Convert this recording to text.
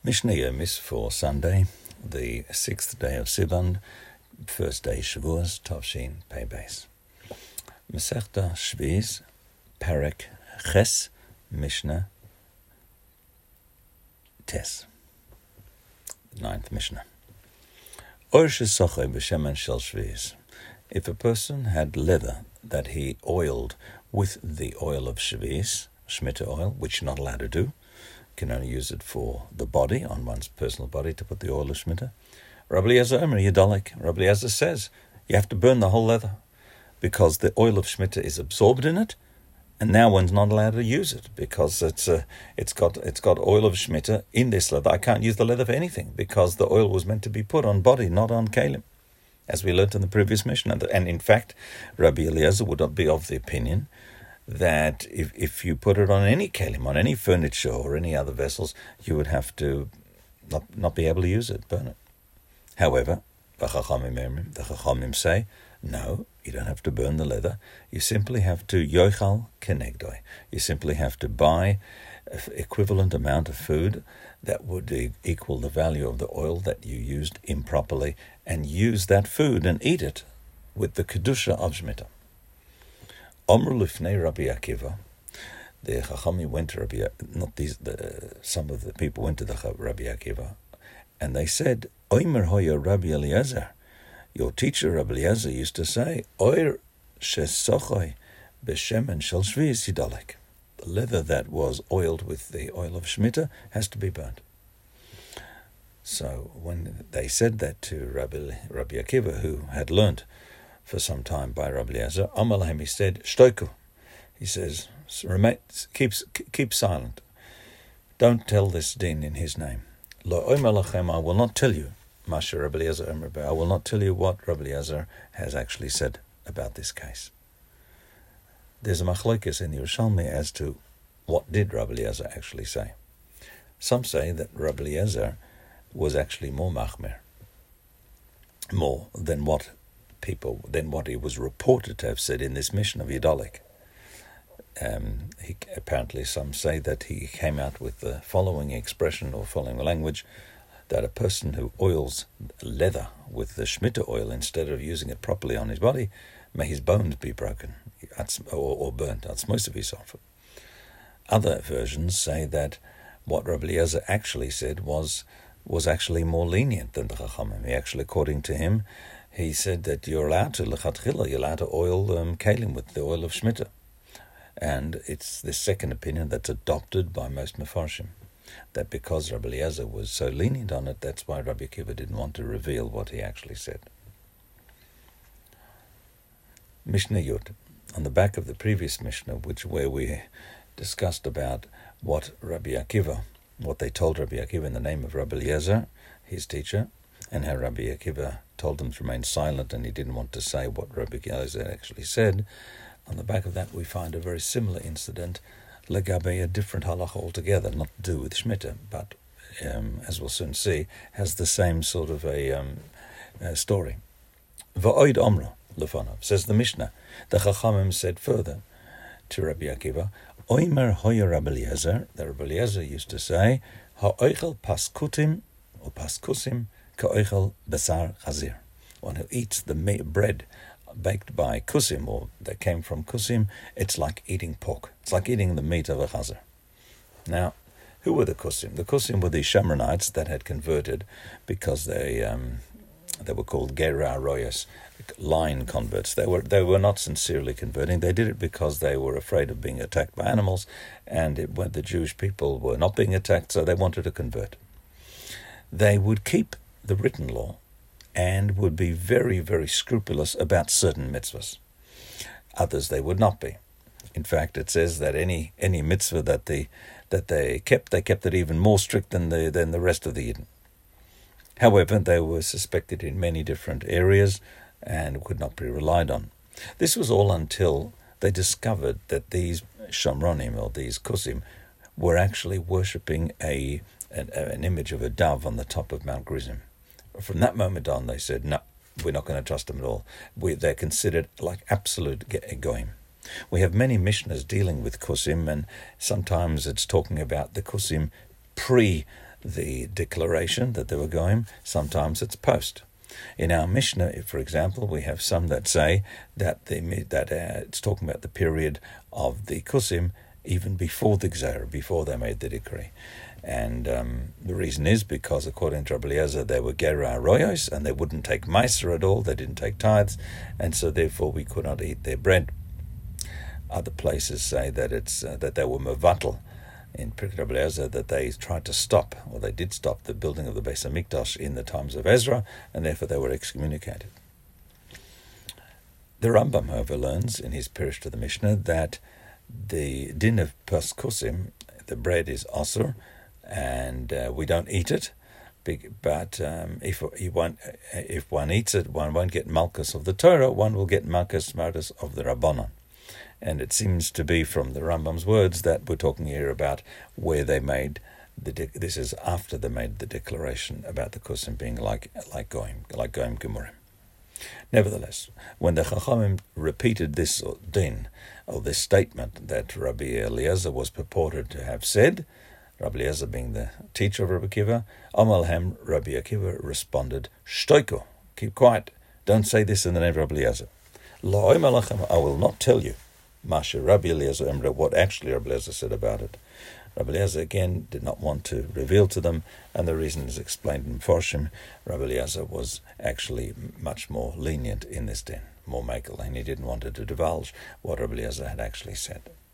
Mishnah Yomis for Sunday, the 6th day of Sivan, first day Shavuos, Tovshin Pei Beis. Masechta Shviz, Perek Ches, Mishnah Tes. 9th Mishnah. Oir shesoche b'shemen shel Shviz. If a person had leather that he oiled with the oil of Shviz, Shemitah oil, which you're not allowed to do, can only use it for the body, on one's personal body, to put the oil of Shemitah. Rabbi Eliezer Omer Yadalik. Rabbi Eliezer says you have to burn the whole leather because the oil of Shemitah is absorbed in it, and now one's not allowed to use it because it's got oil of Shemitah in this leather. I can't use the leather for anything because the oil was meant to be put on body, not on kalim, as we learnt in the previous Mishnah. And in fact, Rabbi Eliezer would be of the opinion that if you put it on any kelim, on any furniture or any other vessels, you would have to not be able to use it, burn it. However, the Chachamim say, no, you don't have to burn the leather. You simply have to yochal kenegdoi. You simply have to buy an equivalent amount of food that would equal the value of the oil that you used improperly, and use that food and eat it with the kedusha of Shemitah. Omru lifnei Rabbi Akiva. The Chachamim went to some of the people went to the Rabbi Akiva, and they said, Oimer hoya Rabbi Eliezer. Your teacher Rabbi Eliezer used to say, Oir shesochoi b'shemen shel Shviz yidalek. The leather that was oiled with the oil of Shemitah has to be burnt. So when they said that to Rabbi Akiva, who had learnt for some time by Rabbi Eliezer, Amar lahem, he said, Shtoiku. He says, keep silent. Don't tell this din in his name. Lo omer lachem, I will not tell you, Masha Rabbi Eliezer Omer, I will not tell you what Rabbi Eliezer has actually said about this case. There's a machlokes in Yerushalmi as to what did Rabbi Eliezer actually say. Some say that Rabbi Eliezer was actually more machmer, more than what he was reported to have said in this mission of Yidalik. Apparently some say that he came out with the following expression or following language, that a person who oils leather with the Shemitah oil instead of using it properly on his body, may his bones be broken or burnt. That's most of his offer. Other versions say that what Rabbi Eliezer actually said was actually more lenient than the Chachamim. He actually, according to him, he said that you're allowed to oil kalim with the oil of Shemitah. And it's the second opinion that's adopted by most Mefarshim, that because Rabbi Eliezer was so lenient on it, that's why Rabbi Akiva didn't want to reveal what he actually said. Mishnah Yud, on the back of the previous Mishnah, where we discussed about what they told Rabbi Akiva in the name of Rabbi Eliezer, his teacher, and how Rabbi Akiva told them to remain silent and he didn't want to say what Rabbi Eliezer actually said. On the back of that, we find a very similar incident, legabe, a different halacha altogether, not to do with Shemitah, but as we'll soon see, has the same sort of a story. Va'oid omra lefanov, says the Mishnah. The Chachamim said further to Rabbi Akiva, Oimer hoya Rabbi Eliezer, that Rabbi Eliezer used to say, ha'oichel paskutim or paskusim ka'oichel besar chazir. One who eats the bread baked by kusim, or that came from kusim, it's like eating pork. It's like eating the meat of a chazir. Now, who were the kusim? The kusim were the Shemronites that had converted because they were called Gerah Royas, line converts. They were not sincerely converting. They did it because they were afraid of being attacked by animals, and when the Jewish people were not being attacked, so they wanted to convert. They would keep the written law and would be very, very scrupulous about certain mitzvahs. Others they would not be. In fact, it says that any mitzvah that they kept it even more strict than the rest of the Yidden. However, they were suspected in many different areas and could not be relied on. This was all until they discovered that these Shomronim, or these Kusim, were actually worshipping an image of a dove on the top of Mount Gerizim. From that moment on, they said, no, we're not going to trust them at all. They're considered like absolute goyim. We have many Mishnahs dealing with Kusim, and sometimes it's talking about the Kusim pre the declaration that they were goyim, sometimes it's post. In our Mishnah, for example, we have some that say that it's talking about the period of the Kusim even before the Gzeira, before they made the decree. And the reason is because, according to Rabbi Eliezer, they were Gera Royos, and they wouldn't take Meiser at all, they didn't take tithes, and so therefore we could not eat their bread. Other places say that it's that they were Mevatel, in Pirkei Rabbi Eliezer, that they tried to stop, or they did stop, the building of the Beis HaMikdash in the times of Ezra, and therefore they were excommunicated. The Rambam, however, learns in his Pirush to the Mishnah that the din of Paskusim, the bread is Asur, and we don't eat it, but if one eats it, one won't get Malchus of the Torah, one will get Malchus Martus of the Rabbanon. And it seems to be from the Rambam's words that we're talking here about where they made this is after they made the declaration about the Kusim being like Goyim Gemurim. Nevertheless, when the Chachamim repeated this din, or this statement that Rabbi Eliezer was purported to have said, Rabbi Eliezer being the teacher of Rabbi Akiva, Amalhem, Rabbi Akiva responded, Shtoiko, keep quiet, don't say this in the name of Rabbi Eliezer. Lo Malachem, I will not tell you, Masha Rabbi Eliezer Emre, what actually Rabbi Eliezer said about it. Rabbi Eliezer again did not want to reveal to them, and the reason is explained in Forshim. Rabbi Eliezer was actually much more lenient in this din, more makel, and he didn't want to divulge what Rabbi Eliezer had actually said.